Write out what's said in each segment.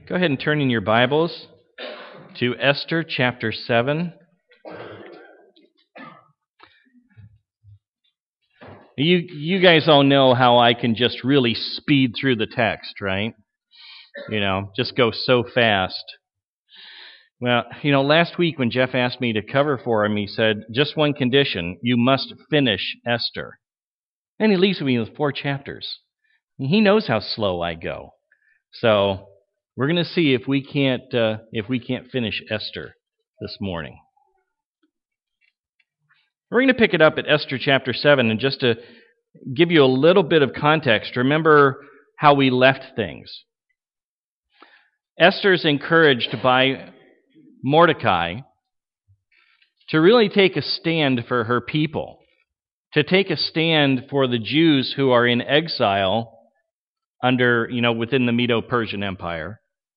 Go ahead and turn in your Bibles to Esther chapter 7. You guys all know how I can just really speed through the text, right? Just go so fast. Well, last week when Jeff asked me to cover for him, he said, just one condition, you must finish Esther. And he leaves me with 4 chapters. He knows how slow I go. So we're going to see if we can't finish Esther this morning. We're going to pick it up at Esther chapter 7, and just to give you a little bit of context, remember how we left things. Esther's encouraged by Mordecai to really take a stand for her people, to take a stand for the Jews who are in exile within the Medo-Persian Empire.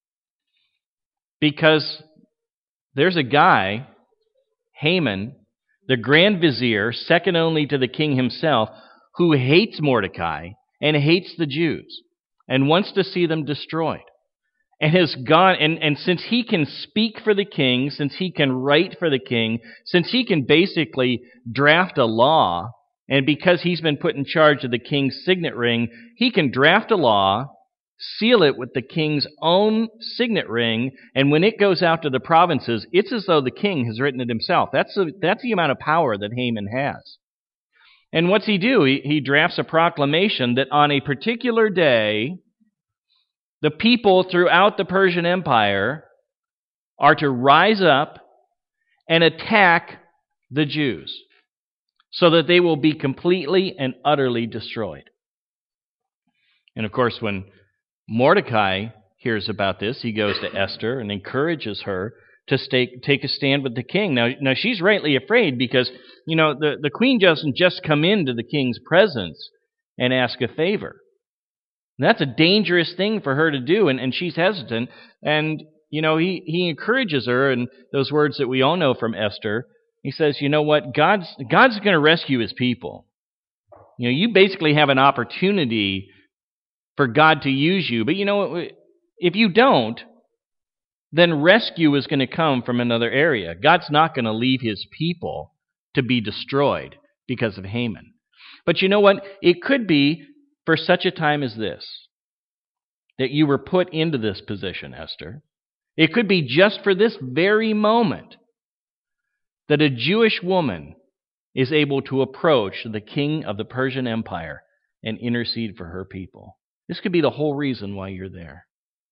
Because there's a guy, Haman, the Grand Vizier, second only to the king himself, who hates Mordecai and hates the Jews and wants to see them destroyed. And has gone, and since he can speak for the king, since he can write for the king, since he can basically draft a law, and because he's been put in charge of the king's signet ring, he can draft a law, seal it with the king's own signet ring, and when it goes out to the provinces, it's as though the king has written it himself. That's the amount of power that Haman has. And what's he do? He drafts a proclamation that on a particular day, the people throughout the Persian Empire are to rise up and attack the Jews so that they will be completely and utterly destroyed. And of course, when Mordecai hears about this, he goes to Esther and encourages her to take a stand with the king. Now she's rightly afraid because, the queen doesn't just come into the king's presence and ask a favor. That's a dangerous thing for her to do, and she's hesitant. And, he encourages her in those words that we all know from Esther. He says, you know what, God's going to rescue his people. You basically have an opportunity for God to use you. But if you don't, then rescue is going to come from another area. God's not going to leave his people to be destroyed because of Haman. But you know what? It could be for such a time as this that you were put into this position, Esther. It could be just for this very moment that a Jewish woman is able to approach the king of the Persian Empire and intercede for her people. This could be the whole reason why you're there.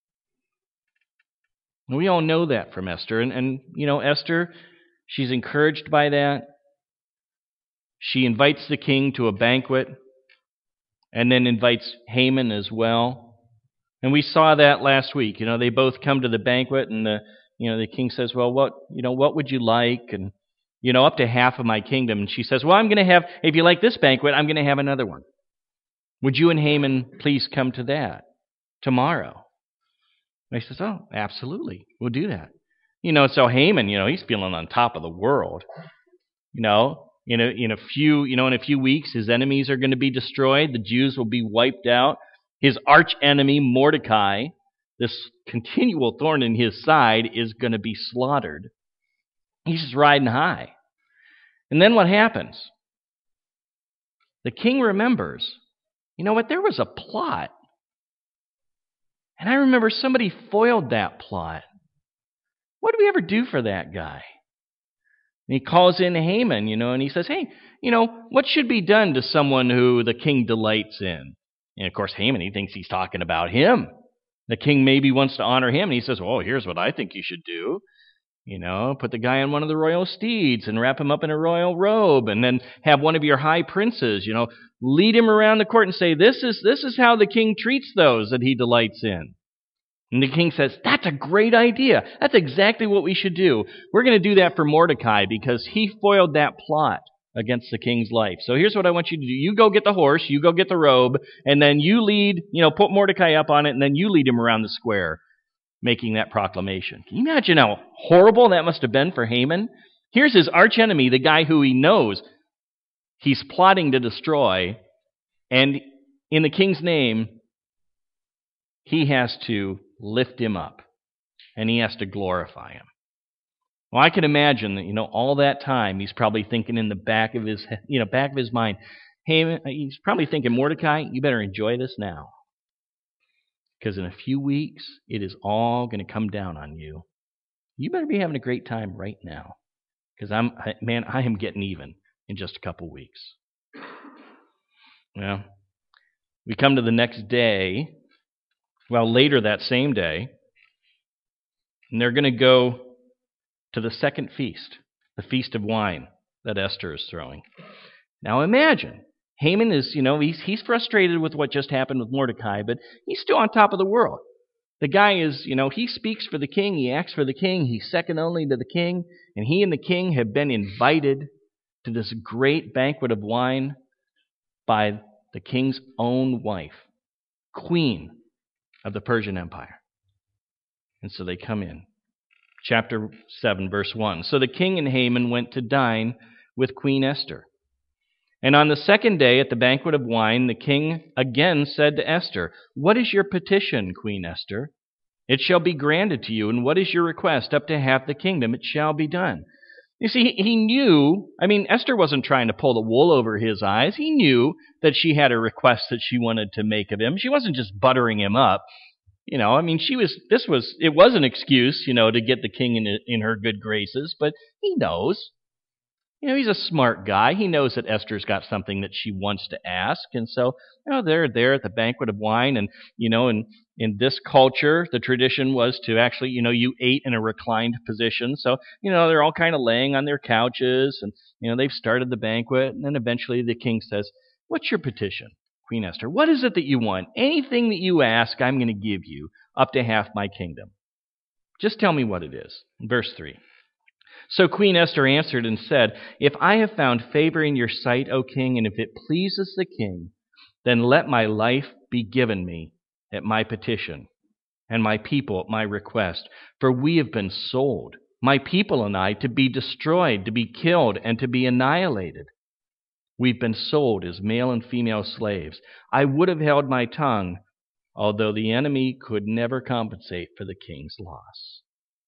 And we all know that from Esther. And Esther, she's encouraged by that. She invites the king to a banquet and then invites Haman as well. And we saw that last week. They both come to the banquet and the king says, well, what would you like? And, up to half of my kingdom. And she says, well, I'm going to have, if you like this banquet, I'm going to have another one. Would you and Haman please come to that tomorrow? And he says, oh, absolutely. We'll do that. So Haman, he's feeling on top of the world. In a few weeks, his enemies are going to be destroyed. The Jews will be wiped out. His arch enemy, Mordecai, this continual thorn in his side, is going to be slaughtered. He's just riding high. And then what happens? The king remembers, there was a plot. And I remember somebody foiled that plot. What did we ever do for that guy? And he calls in Haman, and he says, hey, what should be done to someone who the king delights in? And of course, Haman, he thinks he's talking about him. The king maybe wants to honor him, and he says, oh, here's what I think you should do. Put the guy on one of the royal steeds and wrap him up in a royal robe, and then have one of your high princes, lead him around the court and say, this is how the king treats those that he delights in. And the king says, that's a great idea. That's exactly what we should do. We're going to do that for Mordecai because he foiled that plot against the king's life. So here's what I want you to do. You go get the horse, you go get the robe, and then you lead, put Mordecai up on it, and then you lead him around the square, making that proclamation. Can you imagine how horrible that must have been for Haman? Here's his archenemy, the guy who he knows he's plotting to destroy, and in the king's name, he has to lift him up, and he has to glorify him. Well, I can imagine that, all that time he's probably thinking in the back of his mind, hey, he's probably thinking, Mordecai, you better enjoy this now. Because in a few weeks, it is all going to come down on you. You better be having a great time right now. Because I am getting even in just a couple weeks. Well, we come to the next day, later that same day, and they're going to go to the second feast, the Feast of Wine that Esther is throwing. Now imagine, Haman is, he's frustrated with what just happened with Mordecai, but he's still on top of the world. The guy is, he speaks for the king, he acts for the king, he's second only to the king, and he and the king have been invited to this great banquet of wine by the king's own wife, queen of the Persian Empire. And so they come in. Chapter 7, verse 1. So the king and Haman went to dine with Queen Esther. And on the second day at the banquet of wine, the king again said to Esther, "What is your petition, Queen Esther? It shall be granted to you. And what is your request? Up to half the kingdom, it shall be done." You see, he knew, Esther wasn't trying to pull the wool over his eyes. He knew that she had a request that she wanted to make of him. She wasn't just buttering him up. It was an excuse, to get the king in her good graces, but he knows. He's a smart guy. He knows that Esther's got something that she wants to ask. And so, they're there at the banquet of wine. And, in this culture, the tradition was to actually, you ate in a reclined position. So, they're all kind of laying on their couches and, they've started the banquet. And then eventually the king says, "What's your petition, Queen Esther? What is it that you want? Anything that you ask, I'm going to give you up to half my kingdom. Just tell me what it is." Verse 3. So Queen Esther answered and said, "If I have found favor in your sight, O king, and if it pleases the king, then let my life be given me at my petition, and my people at my request. For we have been sold, my people and I, to be destroyed, to be killed, and to be annihilated. We've been sold as male and female slaves. I would have held my tongue, although the enemy could never compensate for the king's loss."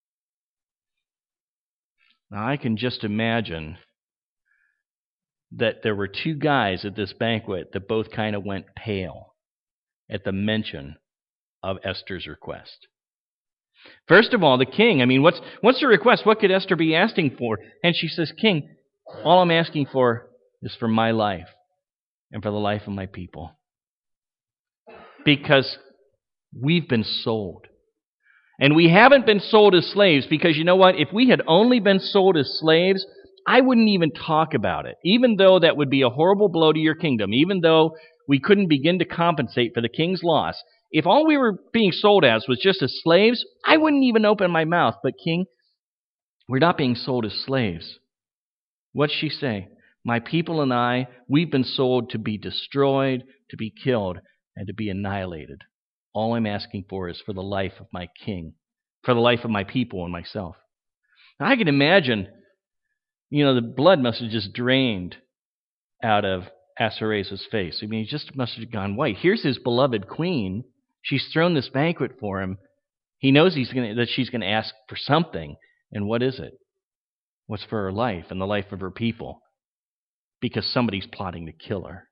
Now, I can just imagine that there were two guys at this banquet that both kind of went pale at the mention of Esther's request. First of all, the king, what's the request? What could Esther be asking for? And she says, "King, all I'm asking for is for my life and for the life of my people. Because we've been sold. And we haven't been sold as slaves because you know what? If we had only been sold as slaves, I wouldn't even talk about it. Even though that would be a horrible blow to your kingdom, even though we couldn't begin to compensate for the king's loss, if all we were being sold as was just as slaves, I wouldn't even open my mouth. But king, we're not being sold as slaves." What's she say? "My people and I, we've been sold to be destroyed, to be killed, and to be annihilated. All I'm asking for is for the life of my king, for the life of my people and myself." Now, I can imagine, the blood must have just drained out of Ahasuerus' face. He just must have gone white. Here's his beloved queen. She's thrown this banquet for him. He knows that she's going to ask for something. And what is it? What's for her life and the life of her people? Because somebody's plotting to kill her.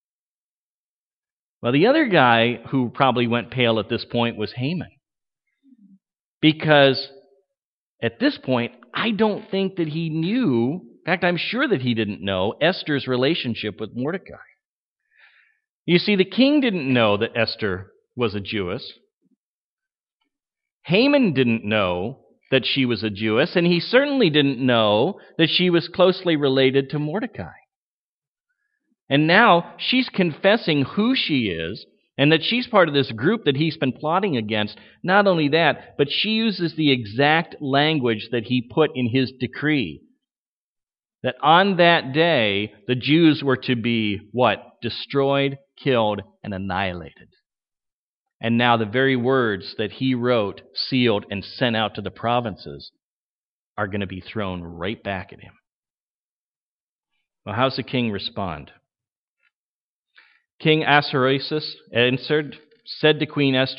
Well, the other guy who probably went pale at this point was Haman. Because at this point, I don't think that he knew, in fact, I'm sure that he didn't know Esther's relationship with Mordecai. You see, the king didn't know that Esther was a Jewess. Haman didn't know that she was a Jewess, and he certainly didn't know that she was closely related to Mordecai. And now she's confessing who she is and that she's part of this group that he's been plotting against. Not only that, but she uses the exact language that he put in his decree. That on that day, the Jews were to be what? Destroyed, killed, and annihilated. And now the very words that he wrote, sealed, and sent out to the provinces are going to be thrown right back at him. Well, how's the king respond? King Ahasuerus answered, said to Queen Esther,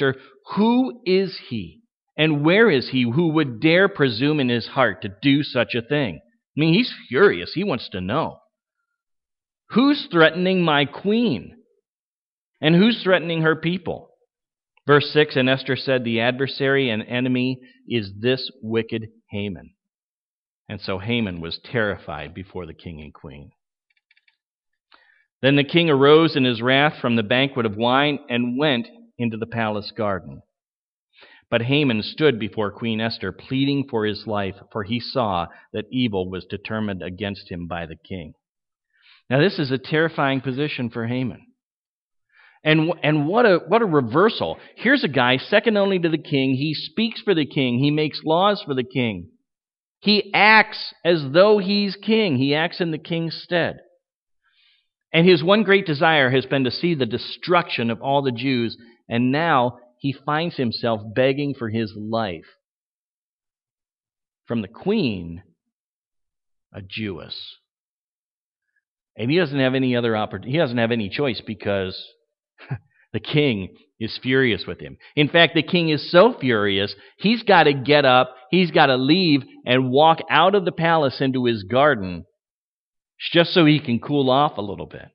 Who is he? And where is he who would dare presume in his heart to do such a thing? I mean, he's furious. He wants to know. Who's threatening my queen? And who's threatening her people? Verse 6, and Esther said, the adversary and enemy is this wicked Haman. And so Haman was terrified before the king and queen. Then the king arose in his wrath from the banquet of wine and went into the palace garden. But Haman stood before Queen Esther, pleading for his life, for he saw that evil was determined against him by the king. Now this is a terrifying position for Haman. And what a reversal. Here's a guy second only to the king. He speaks for the king. He makes laws for the king. He acts as though he's king. He acts in the king's stead. And his one great desire has been to see the destruction of all the Jews, and now he finds himself begging for his life from the queen, a Jewess. And he doesn't have any other opportunity. He doesn't have any choice because the king is furious with him. In fact, the king is so furious, he's got to get up, he's got to leave and walk out of the palace into his garden just so he can cool off a little bit.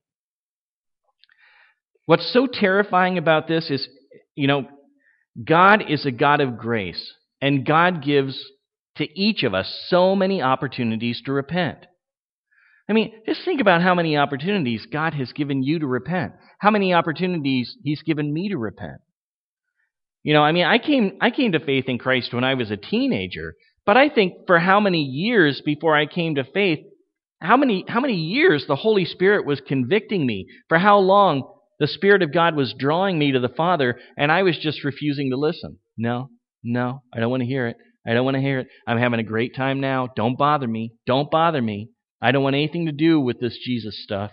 What's so terrifying about this is, God is a God of grace, and God gives to each of us so many opportunities to repent. I mean, just think about how many opportunities God has given you to repent. How many opportunities He's given me to repent. I came to faith in Christ when I was a teenager, but I think for how many years before I came to faith, how many years the Holy Spirit was convicting me, for how long the Spirit of God was drawing me to the Father, and I was just refusing to listen. No, I don't want to hear it. I don't want to hear it. I'm having a great time now. Don't bother me. Don't bother me. I don't want anything to do with this Jesus stuff.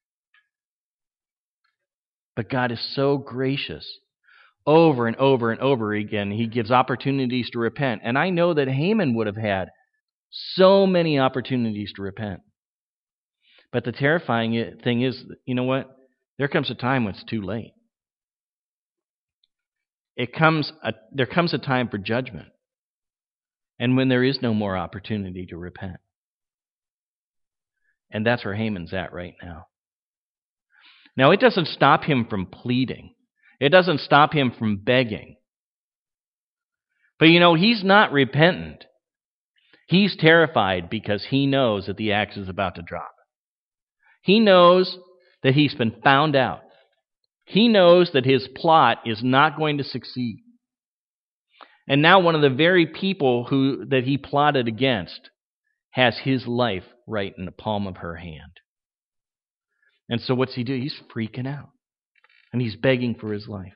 But God is so gracious. Over and over and over again, He gives opportunities to repent. And I know that Haman would have had so many opportunities to repent. But the terrifying thing is, you know what? There comes a time when it's too late. There comes a time for judgment. And when there is no more opportunity to repent. And that's where Haman's at right now. Now, it doesn't stop him from pleading. It doesn't stop him from begging. But he's not repentant. He's terrified because he knows that the axe is about to drop. He knows that he's been found out. He knows that his plot is not going to succeed. And now one of the very people that he plotted against has his life right in the palm of her hand. And so what's he do? He's freaking out. And he's begging for his life.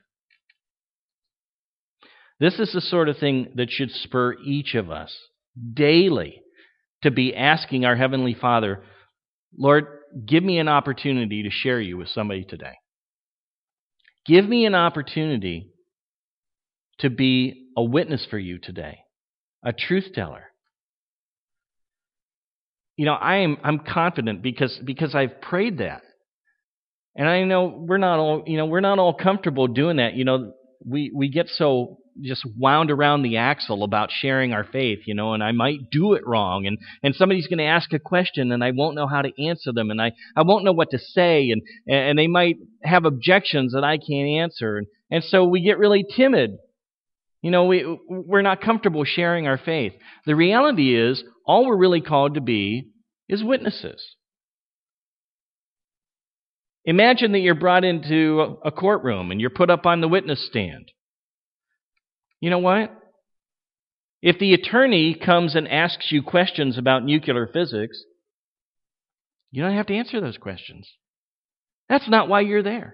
This is the sort of thing that should spur each of us daily to be asking our Heavenly Father, Lord, give me an opportunity to share you with somebody today. Give me an opportunity to be a witness for you today, a truth teller. I'm confident because I've prayed that. And I know we're not all comfortable doing that. We get so just wound around the axle about sharing our faith, and I might do it wrong, and somebody's going to ask a question and I won't know how to answer them, and I won't know what to say, and they might have objections that I can't answer, and so we get really timid. We're not comfortable sharing our faith. The reality is, all we're really called to be is witnesses. Imagine that you're brought into a courtroom and you're put up on the witness stand. You know what? If the attorney comes and asks you questions about nuclear physics, you don't have to answer those questions. That's not why you're there.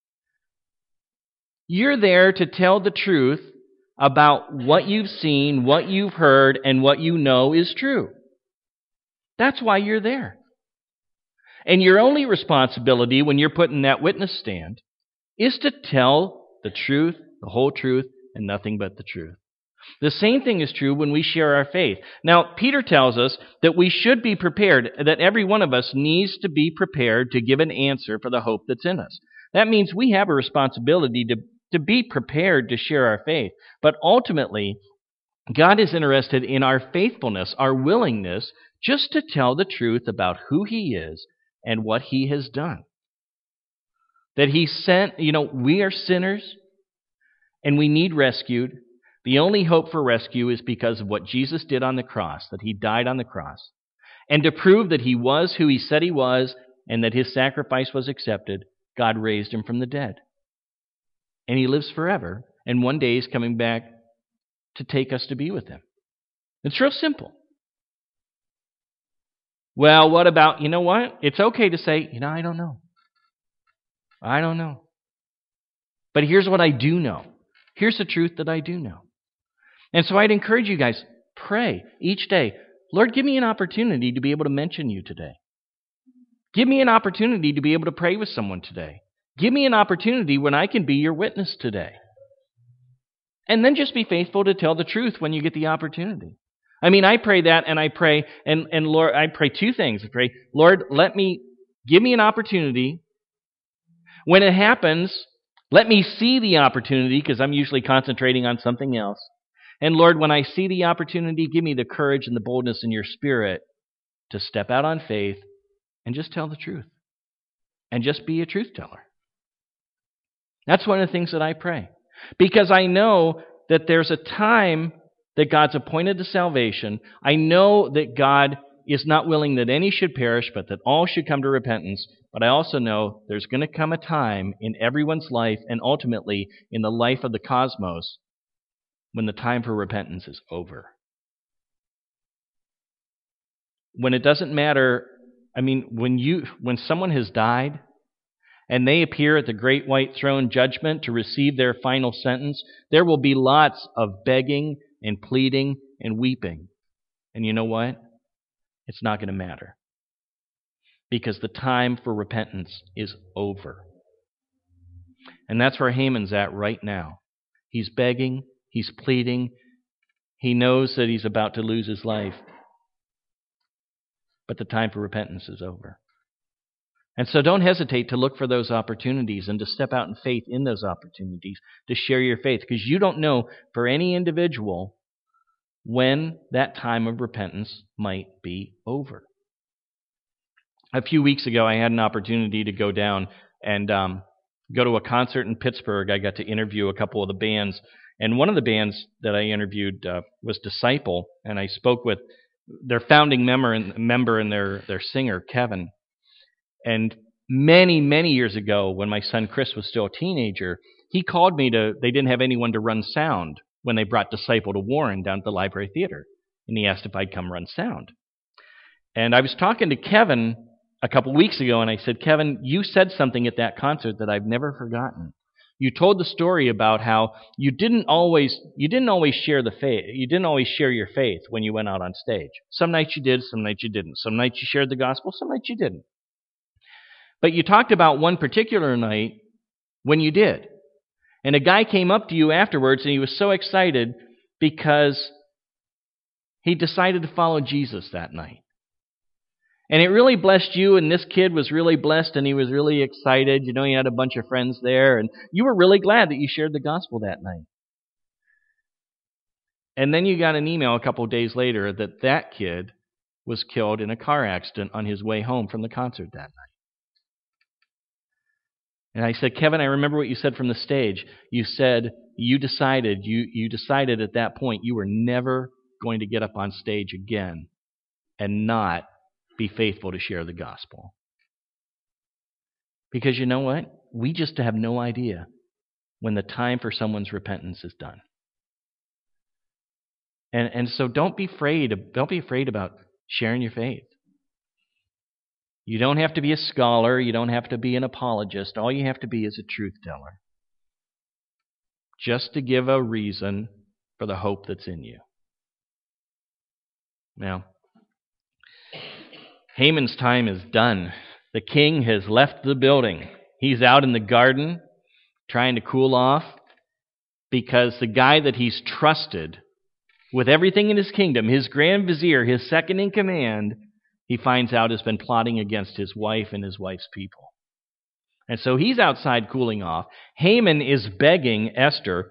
You're there to tell the truth about what you've seen, what you've heard, and what you know is true. That's why you're there. And your only responsibility when you're put in that witness stand is to tell the truth, the whole truth, and nothing but the truth. The same thing is true when we share our faith. Now, Peter tells us that we should be prepared, that every one of us needs to be prepared to give an answer for the hope that's in us. That means we have a responsibility to be prepared to share our faith. But ultimately, God is interested in our faithfulness, our willingness just to tell the truth about who He is and what He has done. That He sent, we are sinners and we need rescued. The only hope for rescue is because of what Jesus did on the cross, that He died on the cross. And to prove that He was who He said He was and that His sacrifice was accepted, God raised Him from the dead. And He lives forever, and one day He's coming back to take us to be with Him. It's real simple. Well, what about, what? It's okay to say, I don't know. I don't know. But here's what I do know. Here's the truth that I do know. And so I'd encourage you guys, pray each day. Lord, give me an opportunity to be able to mention you today. Give me an opportunity to be able to pray with someone today. Give me an opportunity when I can be your witness today. And then just be faithful to tell the truth when you get the opportunity. I pray that, and I pray, and Lord, I pray two things. I pray, Lord, give me an opportunity. When it happens, let me see the opportunity, because I'm usually concentrating on something else. And Lord, when I see the opportunity, give me the courage and the boldness in your Spirit to step out on faith and just tell the truth. And just be a truth teller. That's one of the things that I pray. Because I know that there's a time that God's appointed to salvation. I know that God is not willing that any should perish, but that all should come to repentance. But I also know there's going to come a time in everyone's life, and ultimately in the life of the cosmos, when the time for repentance is over. When it doesn't matter, when someone has died, and they appear at the great white throne judgment to receive their final sentence, there will be lots of begging and pleading and weeping. And you know what? It's not going to matter. Because the time for repentance is over. And that's where Haman's at right now. He's begging, he's pleading, he knows that he's about to lose his life. But the time for repentance is over. And so don't hesitate to look for those opportunities and to step out in faith in those opportunities to share your faith, because you don't know for any individual when that time of repentance might be over. A few weeks ago, I had an opportunity to go down and go to a concert in Pittsburgh. I got to interview a couple of the bands, and one of the bands that I interviewed was Disciple, and I spoke with their founding member and their singer, Kevin. And many, many years ago, when my son Chris was still a teenager, he called me they didn't have anyone to run sound when they brought Disciple to Warren down at the Library Theater. And he asked if I'd come run sound. And I was talking to Kevin a couple weeks ago, and I said, Kevin, you said something at that concert that I've never forgotten. You told the story about how you didn't always share the faith. You didn't always share your faith when you went out on stage. Some nights you did, some nights you didn't. Some nights you shared the gospel, some nights you didn't. But you talked about one particular night when you did. And a guy came up to you afterwards, and he was so excited because he decided to follow Jesus that night. And it really blessed you, and this kid was really blessed, and he was really excited. He had a bunch of friends there, and you were really glad that you shared the gospel that night. And then you got an email a couple of days later that kid was killed in a car accident on his way home from the concert that night. And I said, Kevin, I remember what you said from the stage. You said you decided at that point you were never going to get up on stage again and not be faithful to share the gospel. Because you know what? We just have no idea when the time for someone's repentance is done. And so don't be afraid about sharing your faith. You don't have to be a scholar. You don't have to be an apologist. All you have to be is a truth teller. Just to give a reason for the hope that's in you. Now, Haman's time is done. The king has left the building. He's out in the garden trying to cool off because the guy that he's trusted with everything in his kingdom, his grand vizier, his second in command, he finds out has been plotting against his wife and his wife's people. And so he's outside cooling off. Haman is begging Esther.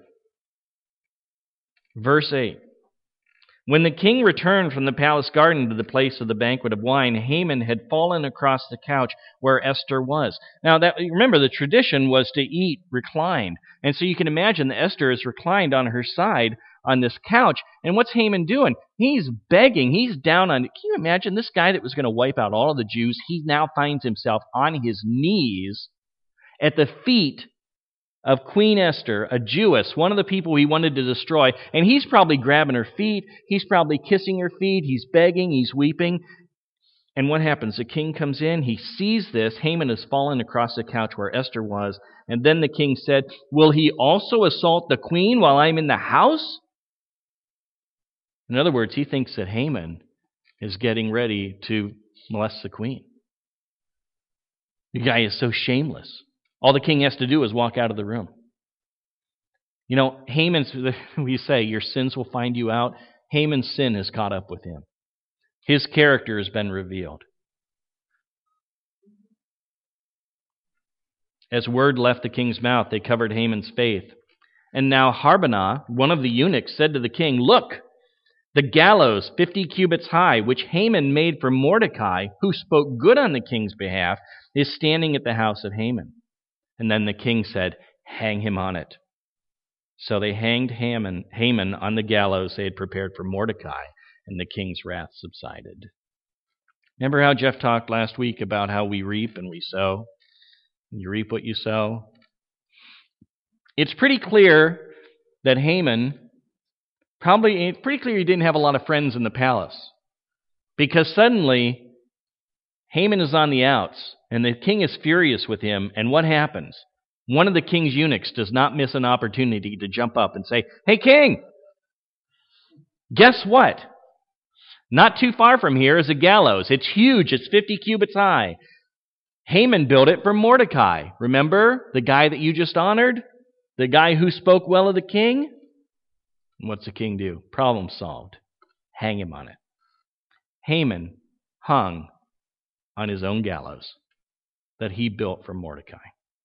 Verse 8. When the king returned from the palace garden to the place of the banquet of wine, Haman had fallen across the couch where Esther was. Now, remember, the tradition was to eat reclined. And so you can imagine that Esther is reclined on her side on this couch. And what's Haman doing? He's begging. He's down on... Can you imagine this guy that was going to wipe out all of the Jews? He now finds himself on his knees at the feet of Queen Esther, a Jewess, one of the people he wanted to destroy, and he's probably grabbing her feet, he's probably kissing her feet, he's begging, he's weeping. And what happens? The king comes in, he sees this, Haman has fallen across the couch where Esther was, and then the king said, "Will he also assault the queen while I'm in the house?" In other words, he thinks that Haman is getting ready to molest the queen. The guy is so shameless. All the king has to do is walk out of the room. You know, we say, your sins will find you out. Haman's sin has caught up with him. His character has been revealed. As word left the king's mouth, they covered Haman's face. And now Harbonah, one of the eunuchs, said to the king, "Look, the gallows 50 cubits high, which Haman made for Mordecai, who spoke good on the king's behalf, is standing at the house of Haman." And then the king said, "Hang him on it." So they hanged Haman on the gallows they had prepared for Mordecai, and the king's wrath subsided. Remember how Jeff talked last week about how we reap and we sow? You reap what you sow. It's pretty clear that Haman, it's pretty clear he didn't have a lot of friends in the palace. Because suddenly, Haman is on the outs, and the king is furious with him, and what happens? One of the king's eunuchs does not miss an opportunity to jump up and say, "Hey, king, guess what? Not too far from here is a gallows. It's huge. It's 50 cubits high. Haman built it for Mordecai. Remember the guy that you just honored? The guy who spoke well of the king?" And what's the king do? Problem solved. Hang him on it. Haman hung on his own gallows that he built for Mordecai.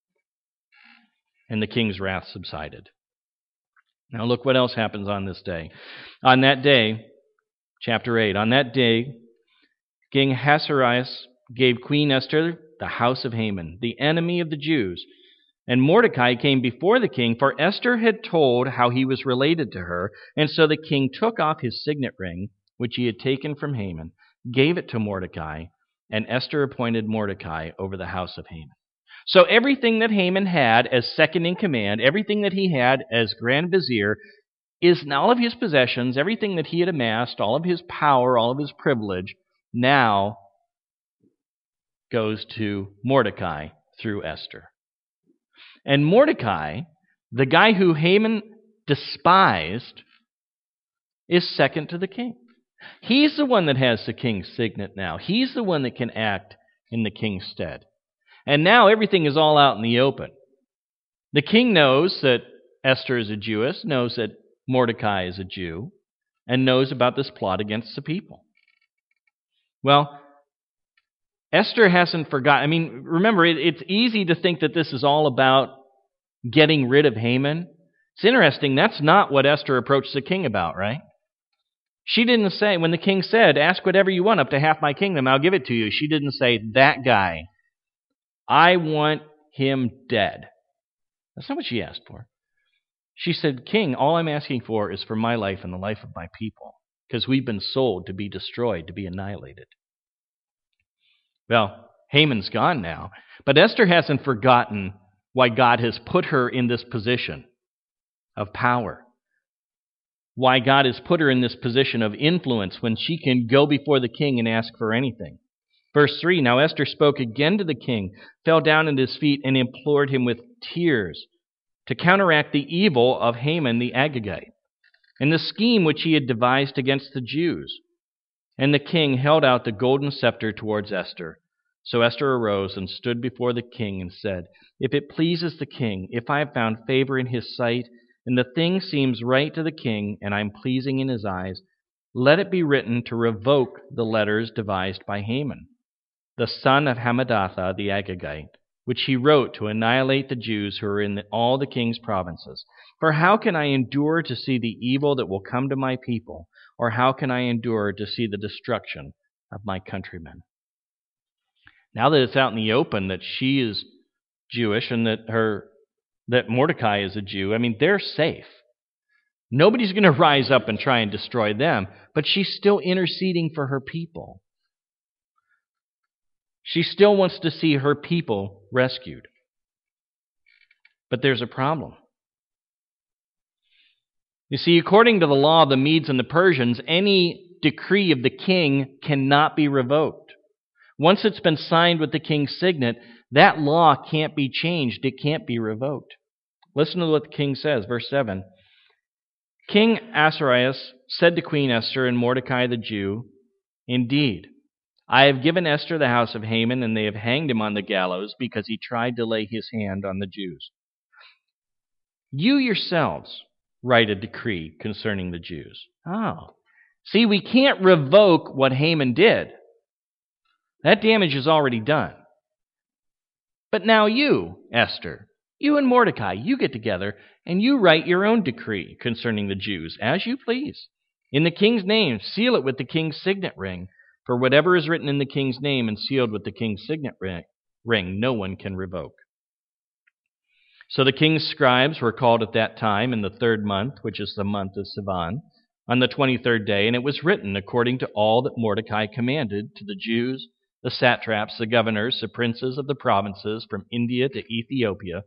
And the king's wrath subsided. Now look what else happens on this day. On that day, chapter 8, on that day, King Ahasuerus gave Queen Esther the house of Haman, the enemy of the Jews. And Mordecai came before the king, for Esther had told how he was related to her. And so the king took off his signet ring, which he had taken from Haman, gave it to Mordecai, and Esther appointed Mordecai over the house of Haman. So everything that Haman had as second in command, everything that he had as grand vizier, is all of his possessions, everything that he had amassed, all of his power, all of his privilege, now goes to Mordecai through Esther. And Mordecai, the guy who Haman despised, is second to the king. He's the one that has the king's signet now. He's the one that can act in the king's stead. And now everything is all out in the open. The king knows that Esther is a Jewess, knows that Mordecai is a Jew, and knows about this plot against the people. Well, Esther hasn't forgotten. I mean, remember, it's easy to think that this is all about getting rid of Haman. It's interesting, that's not what Esther approached the king about, right? She didn't say, when the king said, "Ask whatever you want, up to half my kingdom, I'll give it to you." She didn't say, "That guy, I want him dead." That's not what she asked for. She said, "King, all I'm asking for is for my life and the life of my people, because we've been sold to be destroyed, to be annihilated." Well, Haman's gone now, but Esther hasn't forgotten why God has put her in this position of power, why God has put her in this position of influence when she can go before the king and ask for anything. Verse 3, "Now Esther spoke again to the king, fell down at his feet, and implored him with tears to counteract the evil of Haman the Agagite and the scheme which he had devised against the Jews. And the king held out the golden scepter towards Esther. So Esther arose and stood before the king and said, 'If it pleases the king, if I have found favor in his sight, and the thing seems right to the king, and I am pleasing in his eyes, let it be written to revoke the letters devised by Haman, the son of Hammedatha the Agagite, which he wrote to annihilate the Jews who are in all the king's provinces. For how can I endure to see the evil that will come to my people, or how can I endure to see the destruction of my countrymen? Now that it's out in the open that she is Jewish and that Mordecai is a Jew, I mean, they're safe. Nobody's going to rise up and try and destroy them, but she's still interceding for her people. She still wants to see her people rescued. But there's a problem. You see, according to the law of the Medes and the Persians, any decree of the king cannot be revoked. Once it's been signed with the king's signet, that law can't be changed. It can't be revoked. Listen to what the king says, verse 7. King Ahasuerus said to Queen Esther and Mordecai the Jew, "Indeed, I have given Esther the house of Haman, and they have hanged him on the gallows because he tried to lay his hand on the Jews. You yourselves write a decree concerning the Jews." Oh, see, we can't revoke what Haman did. That damage is already done. But now you, Esther, you and Mordecai, you get together and you write your own decree concerning the Jews, as you please. In the king's name, seal it with the king's signet ring. For whatever is written in the king's name and sealed with the king's signet ring, no one can revoke. So the king's scribes were called at that time in the 3rd month, which is the month of Sivan, on the 23rd day, and it was written according to all that Mordecai commanded to the Jews, the satraps, the governors, the princes of the provinces from India to Ethiopia,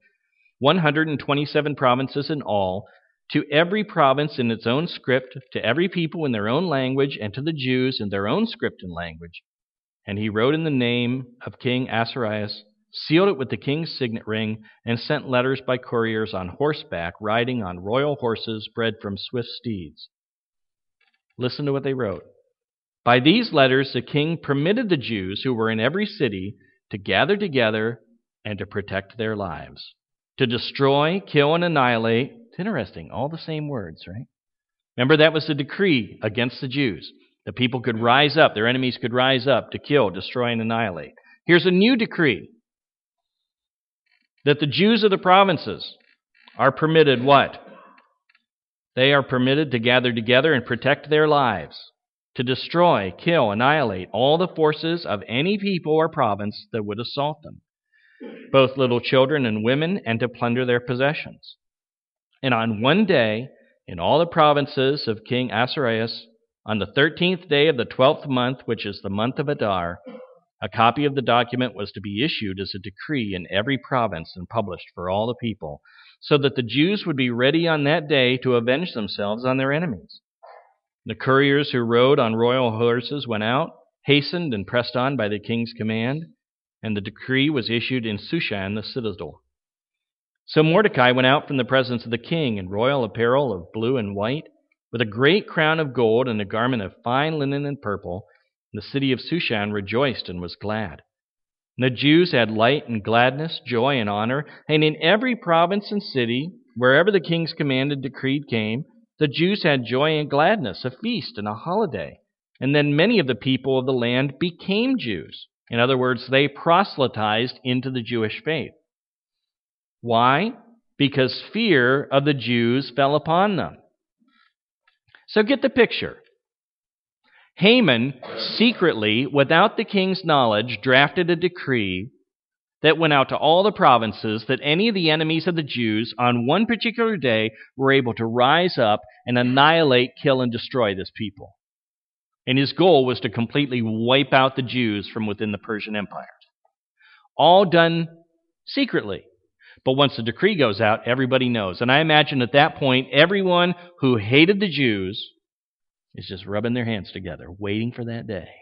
127 provinces in all, to every province in its own script, to every people in their own language, and to the Jews in their own script and language. And he wrote in the name of King Ahasuerus, sealed it with the king's signet ring, and sent letters by couriers on horseback, riding on royal horses bred from swift steeds. Listen to what they wrote. By these letters the king permitted the Jews who were in every city to gather together and to protect their lives, to destroy, kill, and annihilate. It's interesting, all the same words, right? Remember, that was the decree against the Jews. The people could rise up, their enemies could rise up to kill, destroy, and annihilate. Here's a new decree that the Jews of the provinces are permitted what? They are permitted to gather together and protect their lives, to destroy, kill, annihilate all the forces of any people or province that would assault them, both little children and women, and to plunder their possessions. And on one day, in all the provinces of King Ahasuerus, on the 13th day of the 12th month, which is the month of Adar, a copy of the document was to be issued as a decree in every province and published for all the people, so that the Jews would be ready on that day to avenge themselves on their enemies. The couriers who rode on royal horses went out, hastened and pressed on by the king's command, and the decree was issued in Shushan the citadel. So Mordecai went out from the presence of the king in royal apparel of blue and white, with a great crown of gold and a garment of fine linen and purple. And the city of Shushan rejoiced and was glad. And the Jews had light and gladness, joy and honor, and in every province and city, wherever the king's commanded decree came, the Jews had joy and gladness, a feast and a holiday. And then many of the people of the land became Jews. In other words, they proselytized into the Jewish faith. Why? Because fear of the Jews fell upon them. So get the picture. Haman secretly, without the king's knowledge, drafted a decree that went out to all the provinces that any of the enemies of the Jews on one particular day were able to rise up and annihilate, kill, and destroy this people. And his goal was to completely wipe out the Jews from within the Persian Empire. All done secretly. But once the decree goes out, everybody knows. And I imagine at that point, everyone who hated the Jews is just rubbing their hands together, waiting for that day.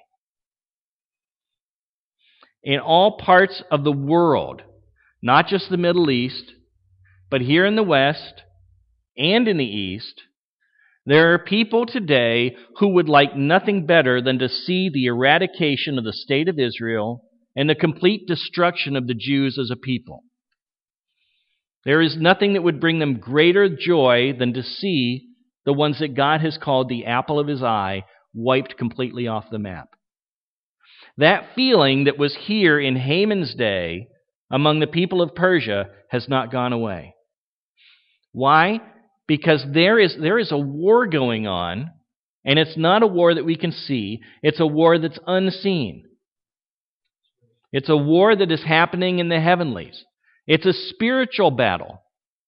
In all parts of the world, not just the Middle East, but here in the West and in the East, there are people today who would like nothing better than to see the eradication of the state of Israel and the complete destruction of the Jews as a people. There is nothing that would bring them greater joy than to see the ones that God has called the apple of his eye wiped completely off the map. That feeling that was here in Haman's day among the people of Persia has not gone away. Why? Because there is a war going on, and it's not a war that we can see. It's a war that's unseen. It's a war that is happening in the heavenlies. It's a spiritual battle.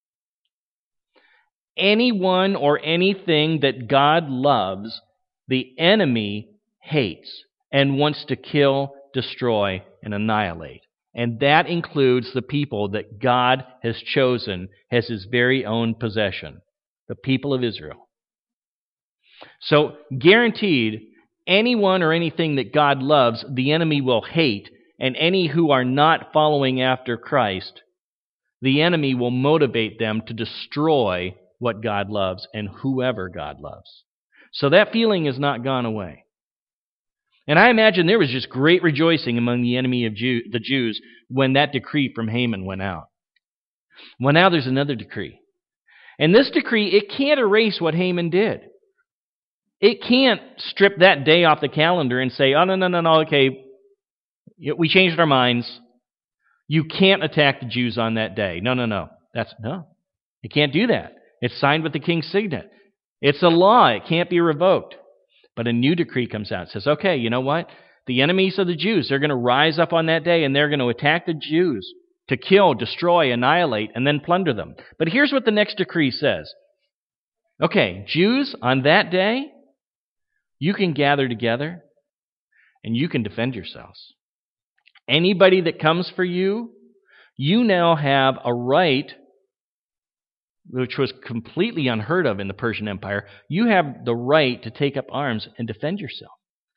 Anyone or anything that God loves, the enemy hates and wants to kill, destroy, and annihilate. And that includes the people that God has chosen as his very own possession, the people of Israel. So, guaranteed, anyone or anything that God loves, the enemy will hate, and any who are not following after Christ, the enemy will motivate them to destroy what God loves and whoever God loves. So that feeling has not gone away. And I imagine there was just great rejoicing among the enemy of the Jews when that decree from Haman went out. Well, now there's another decree. And this decree, it can't erase what Haman did. It can't strip that day off the calendar and say, oh, no, okay, we changed our minds. You can't attack the Jews on that day. No. No. You can't do that. It's signed with the king's signet. It's a law. It can't be revoked. But a new decree comes out. It says, okay, you know what? The enemies of the Jews, they're going to rise up on that day and they're going to attack the Jews to kill, destroy, annihilate, and then plunder them. But here's what the next decree says. Okay, Jews, on that day, you can gather together and you can defend yourselves. Anybody that comes for you, you now have a right, which was completely unheard of in the Persian Empire. You have the right to take up arms and defend yourself,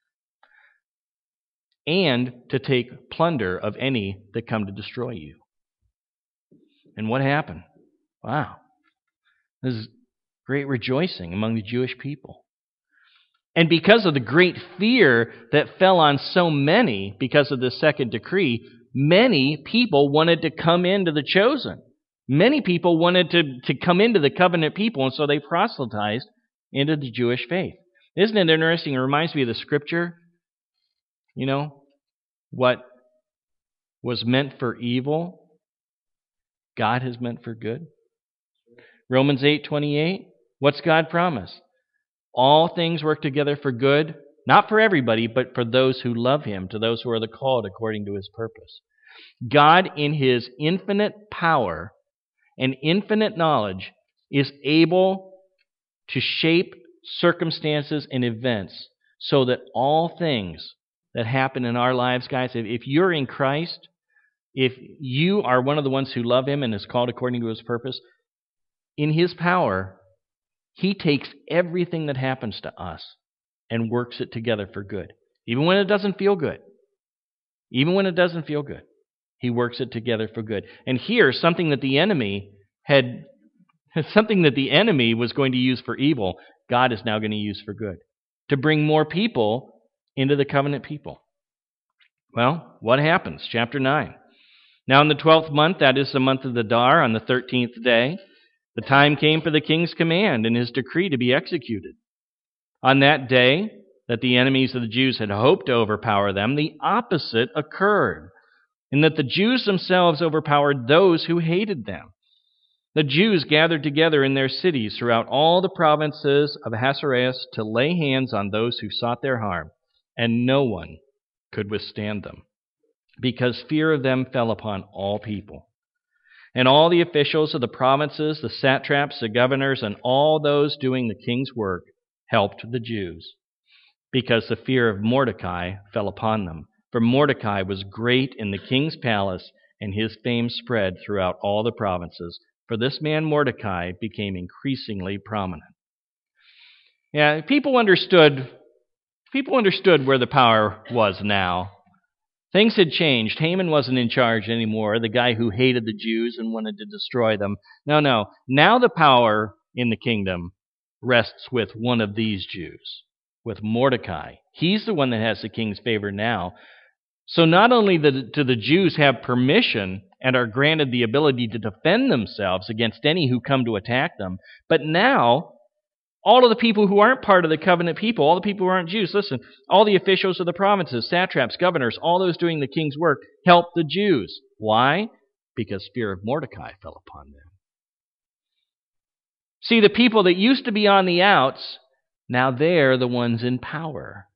and to take plunder of any that come to destroy you. And what happened? Wow. There's great rejoicing among the Jewish people. And because of the great fear that fell on so many because of this second decree, many people wanted to come into the chosen. Many people wanted to come into the covenant people, and so they proselytized into the Jewish faith. Isn't it interesting? It reminds me of the scripture. You know, what was meant for evil, God has meant for good. Romans 8:28, what's God promise? All things work together for good, not for everybody, but for those who love him, to those who are the called according to his purpose. God, in his infinite power and infinite knowledge, is able to shape circumstances and events so that all things that happen in our lives, guys, if you're in Christ, if you are one of the ones who love him and is called according to his purpose, in his power, he takes everything that happens to us and works it together for good. Even when it doesn't feel good. Even when it doesn't feel good. He works it together for good. And here, something that the enemy was going to use for evil, God is now going to use for good. To bring more people into the covenant people. Well, what happens? Chapter 9. Now in the 12th month, that is the month of the Adar, on the 13th day, the time came for the king's command and his decree to be executed. On that day that the enemies of the Jews had hoped to overpower them, the opposite occurred, in that the Jews themselves overpowered those who hated them. The Jews gathered together in their cities throughout all the provinces of Ahasuerus to lay hands on those who sought their harm, and no one could withstand them, because fear of them fell upon all people. And all the officials of the provinces, the satraps, the governors, and all those doing the king's work helped the Jews, because the fear of Mordecai fell upon them. For Mordecai was great in the king's palace, and his fame spread throughout all the provinces. For this man Mordecai became increasingly prominent. Yeah, people understood where the power was now. Things had changed. Haman wasn't in charge anymore, the guy who hated the Jews and wanted to destroy them. No. Now the power in the kingdom rests with one of these Jews, with Mordecai. He's the one that has the king's favor now. So not only do the Jews have permission and are granted the ability to defend themselves against any who come to attack them, but now all of the people who aren't part of the covenant people, all the people who aren't Jews, listen, all the officials of the provinces, satraps, governors, all those doing the king's work, help the Jews. Why? because fear of Mordecai fell upon them. See, the people that used to be on the outs, now they're the ones in power.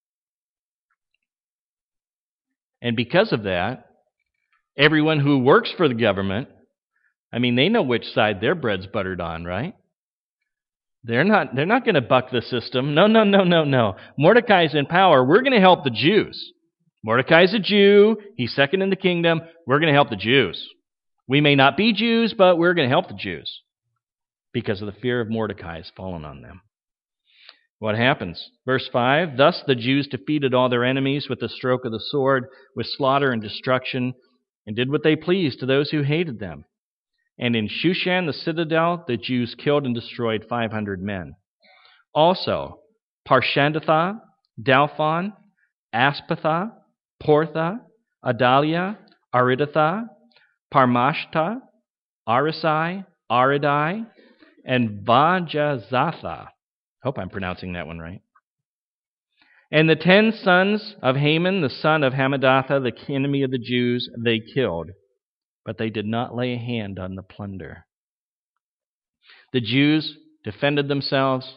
And because of that, everyone who works for the government, they know which side their bread's buttered on, right? They're not going to buck the system. No. Mordecai's in power. We're going to help the Jews. Mordecai's a Jew. He's second in the kingdom. We're going to help the Jews. We may not be Jews, but we're going to help the Jews because of the fear of Mordecai has fallen on them. What happens? Verse 5, thus the Jews defeated all their enemies with the stroke of the sword, with slaughter and destruction, and did what they pleased to those who hated them. And in Shushan the citadel, the Jews killed and destroyed 500 men. Also, Parshandatha, Dalphon, Aspatha, Portha, Adalia, Aridatha, Parmashta, Arisai, Aridai, and Vajazatha. Hope I'm pronouncing that one right. And the 10 sons of Haman, the son of Hammedatha, the enemy of the Jews, they killed, but they did not lay a hand on the plunder. The Jews defended themselves,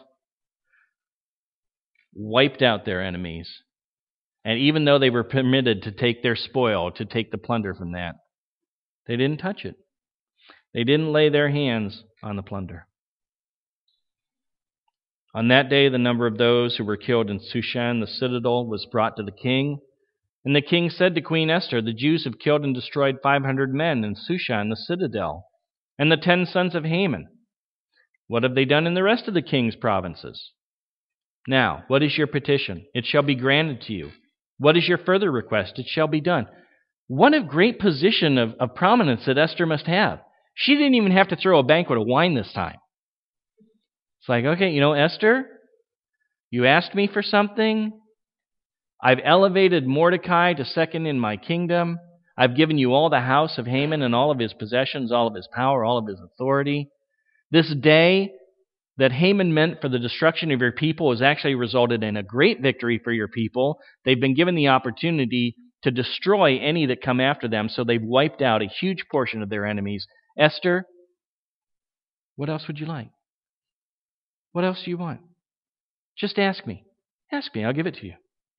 wiped out their enemies, and even though they were permitted to take their spoil, to take the plunder from that, they didn't touch it. They didn't lay their hands on the plunder. On that day, the number of those who were killed in Shushan, the citadel, was brought to the king. And the king said to Queen Esther, the Jews have killed and destroyed 500 men in Shushan, the citadel, and the 10 sons of Haman. What have they done in the rest of the king's provinces? Now, what is your petition? It shall be granted to you. What is your further request? It shall be done. What a great position of prominence that Esther must have. She didn't even have to throw a banquet of wine this time. It's like, okay, Esther, you asked me for something. I've elevated Mordecai to second in my kingdom. I've given you all the house of Haman and all of his possessions, all of his power, all of his authority. This day that Haman meant for the destruction of your people has actually resulted in a great victory for your people. They've been given the opportunity to destroy any that come after them, so they've wiped out a huge portion of their enemies. Esther, what else would you like? What else do you want? Just ask me. Ask me, I'll give it to you.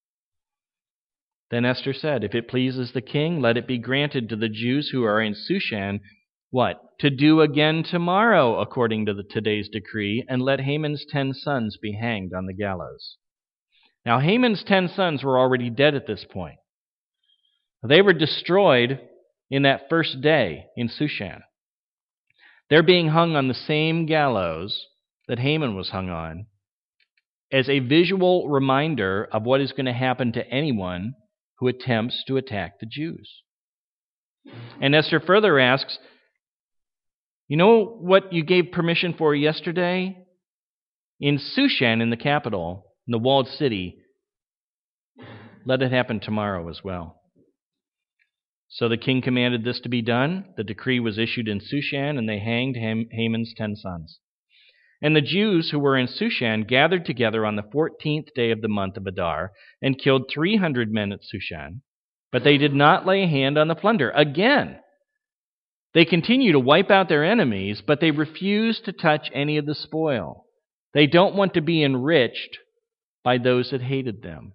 Then Esther said, if it pleases the king, let it be granted to the Jews who are in Shushan, what? To do again tomorrow, according to today's decree, and let Haman's 10 sons be hanged on the gallows. Now, Haman's 10 sons were already dead at this point. They were destroyed in that first day in Shushan. They're being hung on the same gallows that Haman was hung on as a visual reminder of what is going to happen to anyone who attempts to attack the Jews. And Esther further asks, you know what you gave permission for yesterday? In Shushan, in the capital, in the walled city, let it happen tomorrow as well. So the king commanded this to be done. The decree was issued in Shushan, and they hanged Haman's 10 sons. And the Jews who were in Shushan gathered together on the 14th day of the month of Adar and killed 300 men at Shushan, but they did not lay a hand on the plunder. Again, they continue to wipe out their enemies, but they refuse to touch any of the spoil. They don't want to be enriched by those that hated them.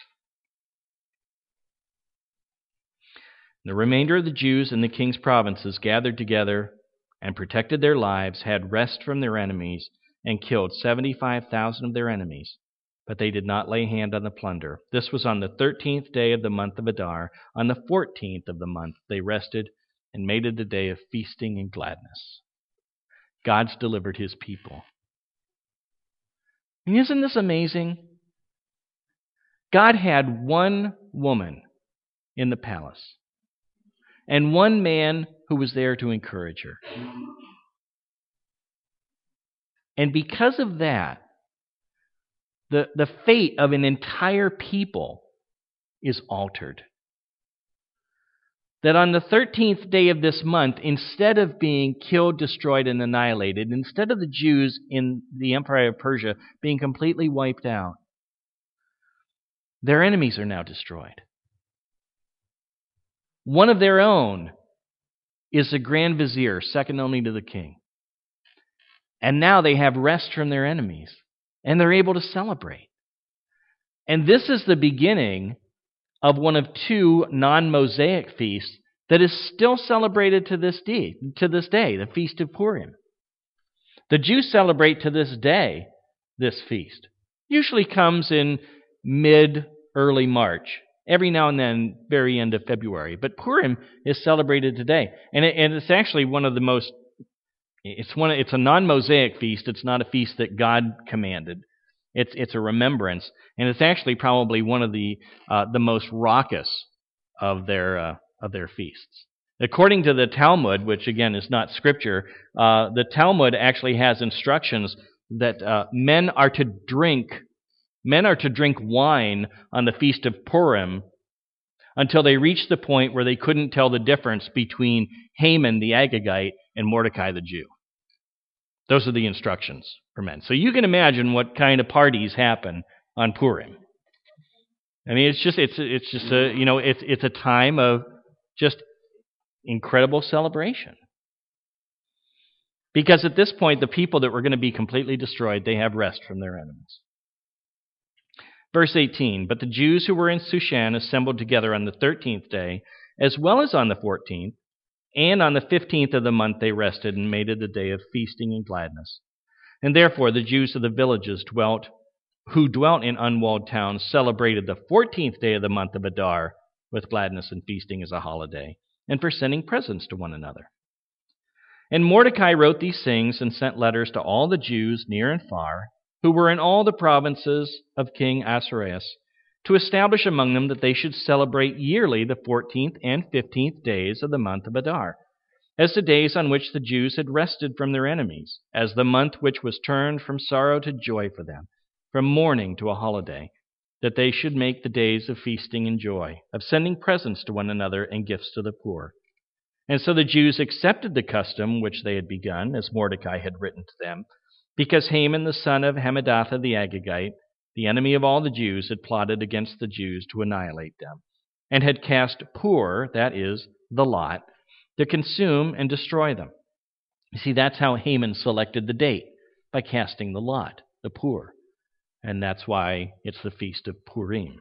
The remainder of the Jews in the king's provinces gathered together and protected their lives, had rest from their enemies, and killed 75,000 of their enemies. But they did not lay hand on the plunder. This was on the 13th day of the month of Adar. On the 14th of the month they rested and made it a day of feasting and gladness. God's delivered his people. And isn't this amazing? God had one woman in the palace and one man who was there to encourage her. And because of that, the fate of an entire people is altered. That on the 13th day of this month, instead of being killed, destroyed, and annihilated, instead of the Jews in the Empire of Persia being completely wiped out, their enemies are now destroyed. One of their own is the grand vizier, second only to the king. And now they have rest from their enemies, and they're able to celebrate. And this is the beginning of one of two non-Mosaic feasts that is still celebrated to this day, the Feast of Purim. The Jews celebrate to this day this feast. Usually comes in mid-early March. Every now and then, very end of February. But Purim is celebrated today. And it's actually one of the most, it's a non-Mosaic feast. It's not a feast that God commanded. It's a remembrance. And it's actually probably one of the most raucous of their feasts. According to the Talmud, which again is not scripture, the Talmud actually has instructions that men are to drink wine on the Feast of Purim until they reach the point where they couldn't tell the difference between Haman the Agagite and Mordecai the Jew. Those are the instructions for men. So you can imagine what kind of parties happen on Purim. I mean, it's a time of just incredible celebration. Because at this point, the people that were going to be completely destroyed, they have rest from their enemies. Verse 18, but the Jews who were in Shushan assembled together on the 13th day, as well as on the 14th, and on the 15th of the month they rested and made it a day of feasting and gladness. And therefore the Jews of the villages who dwelt in unwalled towns celebrated the 14th day of the month of Adar with gladness and feasting as a holiday, and for sending presents to one another. And Mordecai wrote these things and sent letters to all the Jews near and far, who were in all the provinces of King Ahasuerus, to establish among them that they should celebrate yearly the 14th and 15th days of the month of Adar, as the days on which the Jews had rested from their enemies, as the month which was turned from sorrow to joy for them, from mourning to a holiday, that they should make the days of feasting and joy, of sending presents to one another and gifts to the poor. And so the Jews accepted the custom which they had begun, as Mordecai had written to them, because Haman the son of Hammedatha the Agagite, the enemy of all the Jews, had plotted against the Jews to annihilate them, and had cast Pur, that is, the lot, to consume and destroy them. You see, that's how Haman selected the date, by casting the lot, the Pur. And that's why it's the Feast of Purim.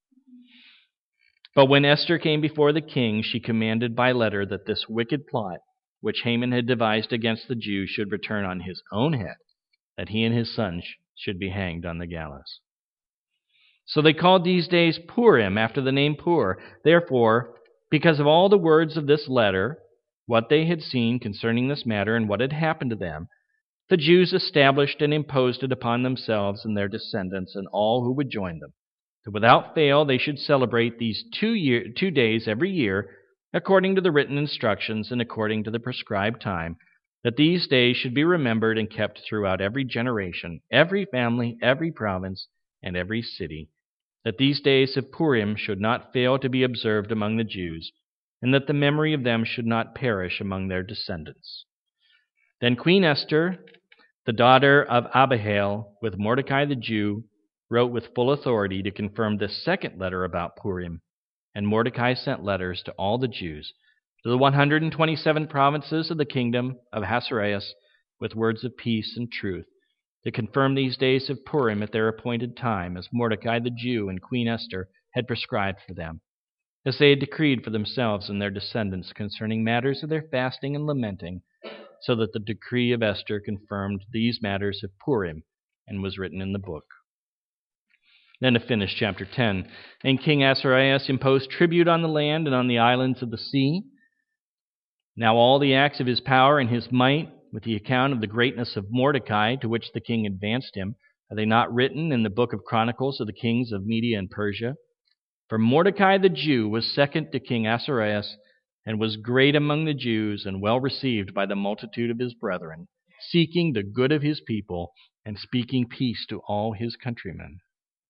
But when Esther came before the king, she commanded by letter that this wicked plot, which Haman had devised against the Jews, should return on his own head, that he and his sons should be hanged on the gallows. So they called these days Purim, after the name Pur. Therefore, because of all the words of this letter, what they had seen concerning this matter and what had happened to them, the Jews established and imposed it upon themselves and their descendants and all who would join them, that without fail they should celebrate these 2 days every year, according to the written instructions and according to the prescribed time, that these days should be remembered and kept throughout every generation, every family, every province, and every city, that these days of Purim should not fail to be observed among the Jews, and that the memory of them should not perish among their descendants. Then Queen Esther, the daughter of Abihail, with Mordecai the Jew, wrote with full authority to confirm this second letter about Purim, and Mordecai sent letters to all the Jews, to the 127 provinces of the kingdom of Ahasuerus, with words of peace and truth, to confirm these days of Purim at their appointed time, as Mordecai the Jew and Queen Esther had prescribed for them, as they had decreed for themselves and their descendants concerning matters of their fasting and lamenting, so that the decree of Esther confirmed these matters of Purim and was written in the book. Then to finish chapter 10, and King Ahasuerus imposed tribute on the land and on the islands of the sea. Now all the acts of his power and his might, with the account of the greatness of Mordecai, to which the king advanced him, are they not written in the book of Chronicles of the kings of Media and Persia? For Mordecai the Jew was second to King Ahasuerus, and was great among the Jews, and well received by the multitude of his brethren, seeking the good of his people, and speaking peace to all his countrymen.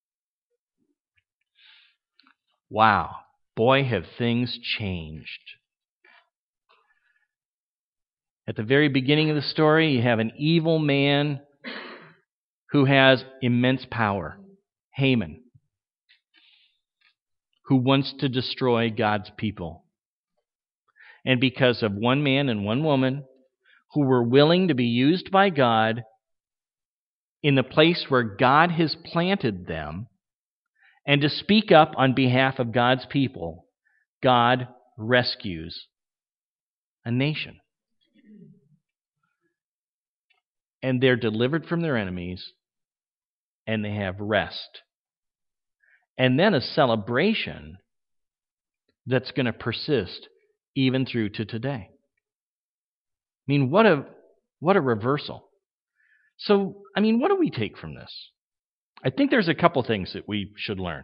Wow, boy, have things changed. At the very beginning of the story, you have an evil man who has immense power, Haman, who wants to destroy God's people. and because of one man and one woman who were willing to be used by God in the place where God has planted them and to speak up on behalf of God's people, God rescues a nation. And they're delivered from their enemies, and they have rest. And then a celebration that's going to persist even through to today. I mean, what a reversal. So, I mean, what do we take from this? I think there's a couple things that we should learn.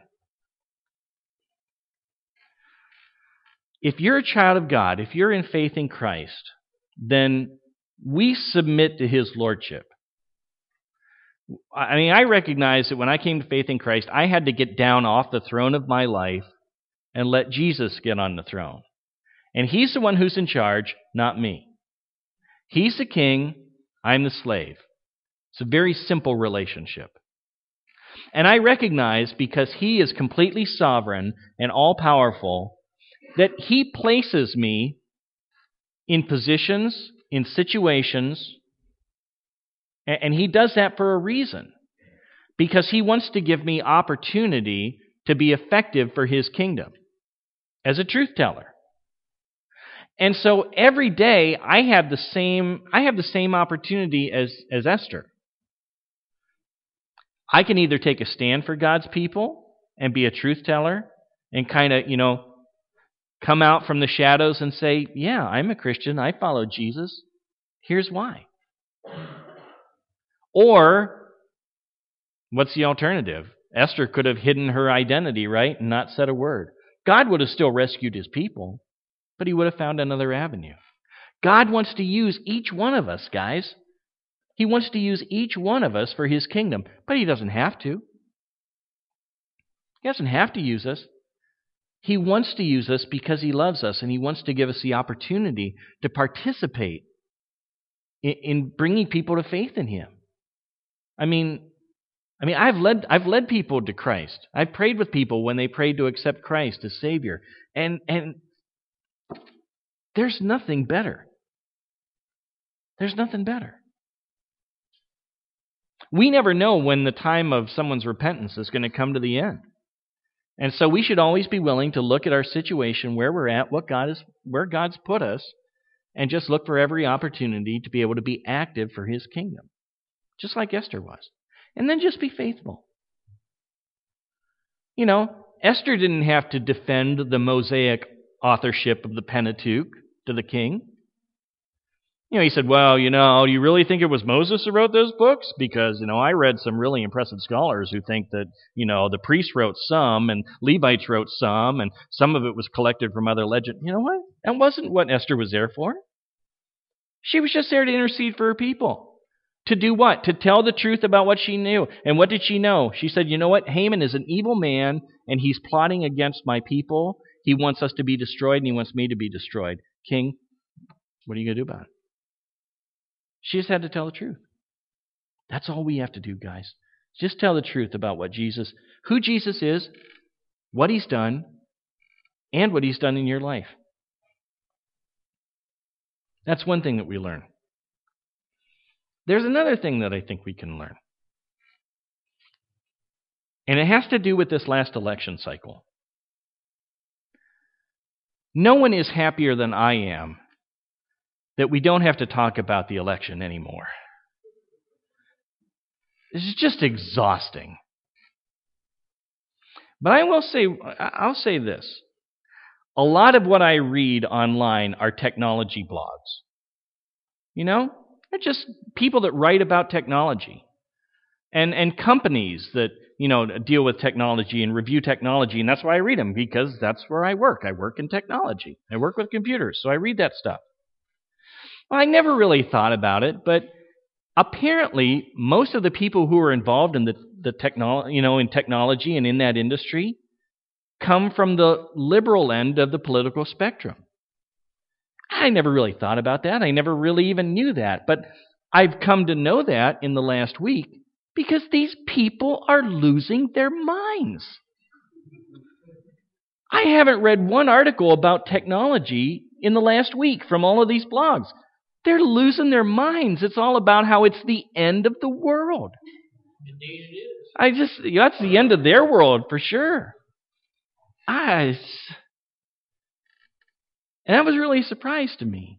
If you're a child of God, if you're in faith in Christ, then we submit to His lordship. I mean, I recognize that when I came to faith in Christ, I had to get down off the throne of my life and let Jesus get on the throne. And He's the one who's in charge, not me. He's the king, I'm the slave. It's a very simple relationship. And I recognize, because He is completely sovereign and all-powerful, that He places me in positions, in situations, and He does that for a reason. Because He wants to give me opportunity to be effective for His kingdom as a truth teller. And so every day I have the same opportunity as Esther. I can either take a stand for God's people and be a truth teller and kind of, come out from the shadows and say, yeah, I'm a Christian, I follow Jesus. Here's why. Or, what's the alternative? Esther could have hidden her identity, right, and not said a word. God would have still rescued His people, but He would have found another avenue. God wants to use each one of us, guys. He wants to use each one of us for His kingdom, but He doesn't have to. He doesn't have to use us. He wants to use us because He loves us, and He wants to give us the opportunity to participate in bringing people to faith in Him. I mean, I've led people to Christ. I've prayed with people when they prayed to accept Christ as Savior, and there's nothing better. There's nothing better. We never know when the time of someone's repentance is going to come to the end. And so we should always be willing to look at our situation, where we're at, where God's put us, and just look for every opportunity to be able to be active for His kingdom, just like Esther was. And then just be faithful. Esther didn't have to defend the Mosaic authorship of the Pentateuch to the king. He said, well, do you really think it was Moses who wrote those books? Because, I read some really impressive scholars who think that, the priests wrote some and Levites wrote some, and some of it was collected from other legends. You know what? That wasn't what Esther was there for. She was just there to intercede for her people. To do what? To tell the truth about what she knew. And what did she know? She said, you know what? Haman is an evil man, and he's plotting against my people. He wants us to be destroyed, and he wants me to be destroyed. King, what are you going to do about it? She just had to tell the truth. That's all we have to do, guys. Just tell the truth about who Jesus is, what He's done, and what He's done in your life. That's one thing that we learn. There's another thing that I think we can learn. And it has to do with this last election cycle. No one is happier than I am that we don't have to talk about the election anymore. This is just exhausting. But I'll say this. A lot of what I read online are technology blogs. They're just people that write about technology. And companies that, deal with technology and review technology, and that's why I read them, because that's where I work. I work in technology. I work with computers, so I read that stuff. Well, I never really thought about it, but apparently most of the people who are involved in the technology, in technology and in that industry, come from the liberal end of the political spectrum. I never really thought about that. I never really even knew that, but I've come to know that in the last week because these people are losing their minds. I haven't read one article about technology in the last week from all of these blogs. They're losing their minds. It's all about how it's the end of the world. Indeed it is. That's the end of their world for sure. And that was really a surprise to me.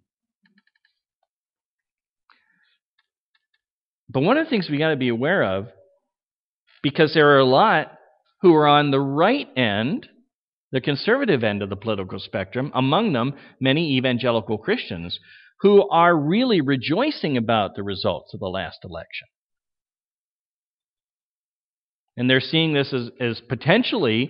But one of the things we got to be aware of, because there are a lot who are on the right end, the conservative end of the political spectrum, among them many evangelical Christians, who are really rejoicing about the results of the last election. And they're seeing this as potentially,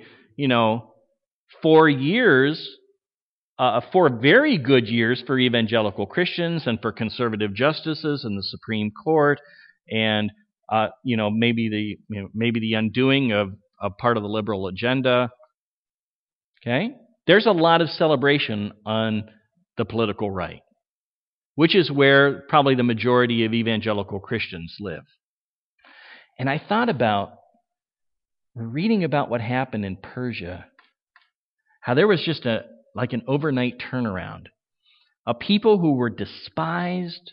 4 years, 4 very good years for evangelical Christians and for conservative justices in the Supreme Court, and maybe the undoing of part of the liberal agenda. Okay? There's a lot of celebration on the political right, which is where probably the majority of evangelical Christians live. And I thought about reading about what happened in Persia, how there was just an overnight turnaround. A people who were despised,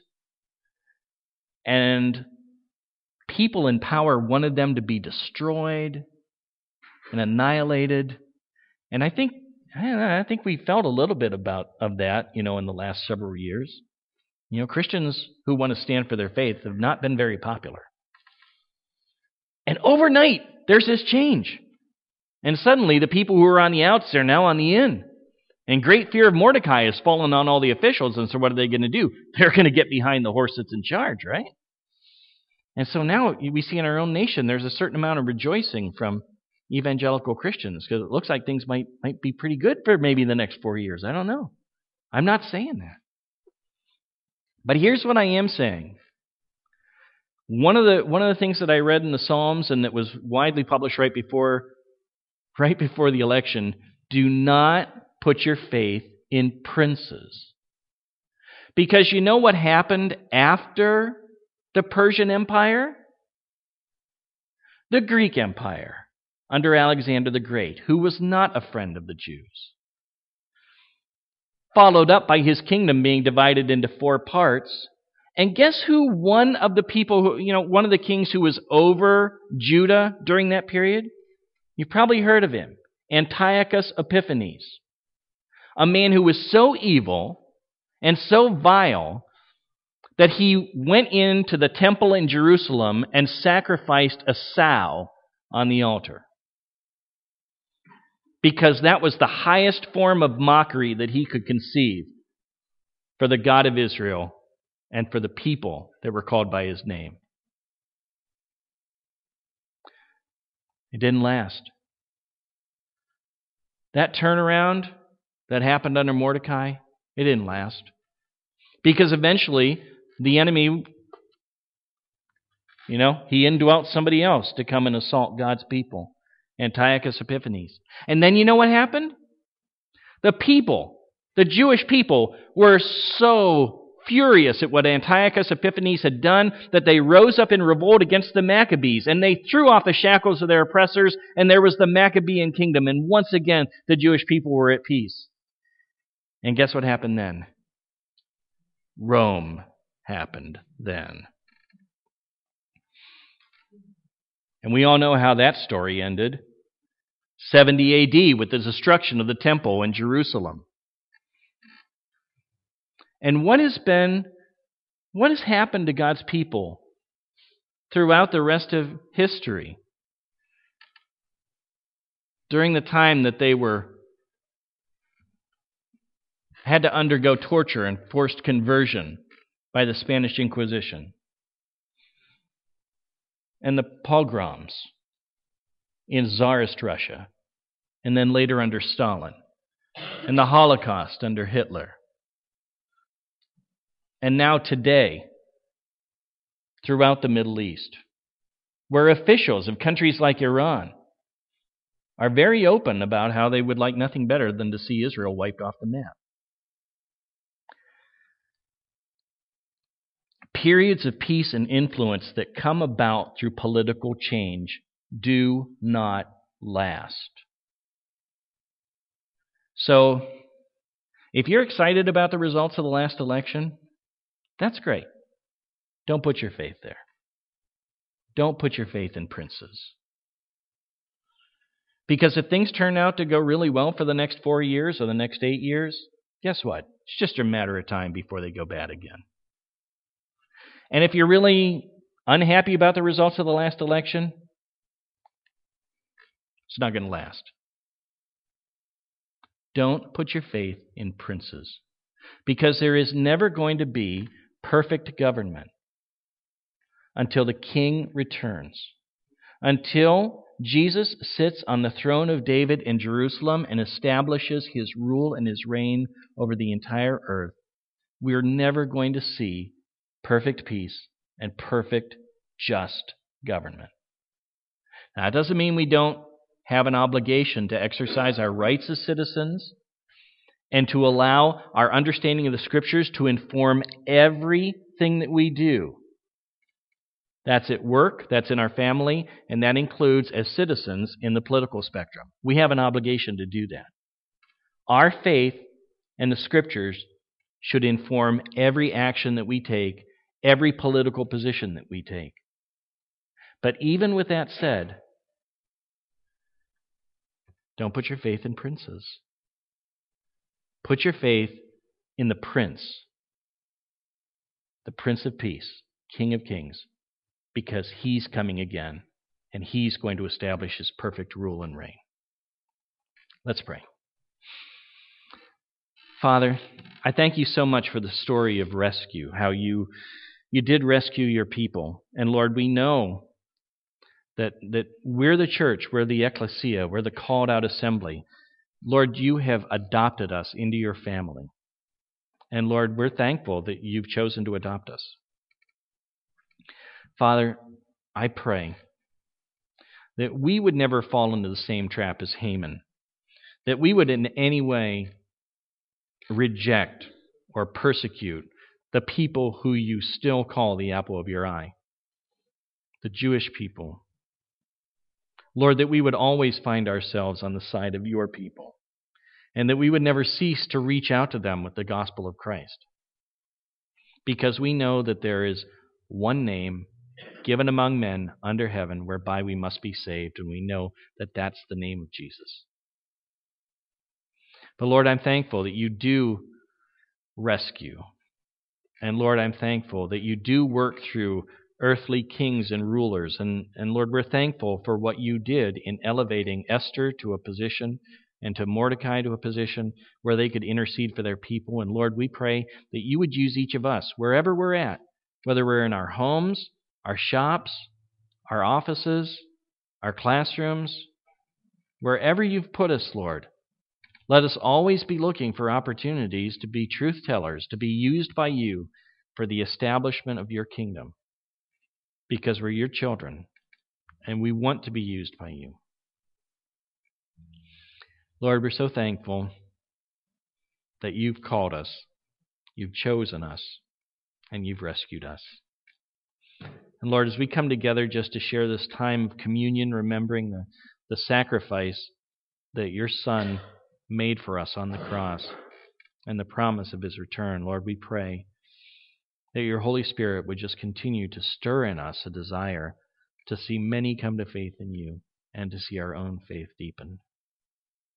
and people in power wanted them to be destroyed and annihilated. And I think we felt a little bit of that, in the last several years. Christians who want to stand for their faith have not been very popular. And overnight, there's this change. And suddenly, the people who are on the outs are now on the in. And great fear of Mordecai has fallen on all the officials, and so what are they going to do? They're going to get behind the horse that's in charge, right? And so now we see in our own nation there's a certain amount of rejoicing from evangelical Christians, because it looks like things might be pretty good for maybe the next 4 years. I don't know. I'm not saying that. But here's what I am saying. One of the things that I read in the Psalms, and that was widely published right before the election, do not put your faith in princes. Because you know what happened after the Persian Empire? The Greek Empire under Alexander the Great, who was not a friend of the Jews. Followed up by his kingdom being divided into 4 parts. And guess who one of the kings who was over Judah during that period? You've probably heard of him. Antiochus Epiphanes. A man who was so evil and so vile that he went into the temple in Jerusalem and sacrificed a sow on the altar. Because that was the highest form of mockery that he could conceive for the God of Israel and for the people that were called by his name. It didn't last. That turnaround that happened under Mordecai, it didn't last. Because eventually the enemy, he indwelt somebody else to come and assault God's people. Antiochus Epiphanes. And then you know what happened? The Jewish people, were so furious at what Antiochus Epiphanes had done that they rose up in revolt against the Maccabees, and they threw off the shackles of their oppressors, and there was the Maccabean kingdom, and once again the Jewish people were at peace. And guess what happened then? Rome happened then. And we all know how that story ended. 70 AD with the destruction of the temple in Jerusalem. And what has happened to God's people throughout the rest of history? During the time that they had to undergo torture and forced conversion by the Spanish Inquisition, and the pogroms in Tsarist Russia, and then later under Stalin, and the Holocaust under Hitler. And now today, throughout the Middle East, where officials of countries like Iran are very open about how they would like nothing better than to see Israel wiped off the map. Periods of peace and influence that come about through political change do not last. So, If you're excited about the results of the last election, that's great. Don't put your faith there. Don't put your faith in princes. Because if things turn out to go really well for the next 4 years or the next 8 years, guess what? It's just a matter of time before they go bad again. And if you're really unhappy about the results of the last election, it's not going to last. Don't put your faith in princes, because there is never going to be perfect government until the king returns, until Jesus sits on the throne of David in Jerusalem and establishes his rule and his reign over the entire earth. We are never going to see perfect peace and perfect, just government. Now, it doesn't mean we don't have an obligation to exercise our rights as citizens and to allow our understanding of the Scriptures to inform everything that we do. That's at work, that's in our family, and that includes as citizens in the political spectrum. We have an obligation to do that. Our faith and the Scriptures should inform every action that we take, every political position that we take. But even with that said, don't put your faith in princes. Put your faith in the Prince of Peace, King of Kings, because he's coming again, and he's going to establish his perfect rule and reign. Let's pray. Father, I thank you so much for the story of rescue, how you did rescue your people. And Lord, we know that we're the church, we're the ecclesia, we're the called out assembly. Lord, you have adopted us into your family. And Lord, we're thankful that you've chosen to adopt us. Father, I pray that we would never fall into the same trap as Haman, that we would in any way reject or persecute the people who you still call the apple of your eye, the Jewish people. Lord, that we would always find ourselves on the side of your people, and that we would never cease to reach out to them with the gospel of Christ, because we know that there is one name given among men under heaven whereby we must be saved, and we know that that's the name of Jesus. But Lord, I'm thankful that you do rescue. And Lord, I'm thankful that you do work through earthly kings and rulers. And Lord, we're thankful for what you did in elevating Esther to a position and to Mordecai to a position where they could intercede for their people. And Lord, we pray that you would use each of us, wherever we're at, whether we're in our homes, our shops, our offices, our classrooms, wherever you've put us, Lord. Let us always be looking for opportunities to be truth tellers, to be used by you for the establishment of your kingdom, because we're your children and we want to be used by you. Lord, we're so thankful that you've called us, you've chosen us, and you've rescued us. And Lord, as we come together just to share this time of communion, remembering the sacrifice that your Son made for us on the cross and the promise of his return, Lord, we pray that your Holy Spirit would just continue to stir in us a desire to see many come to faith in you and to see our own faith deepen.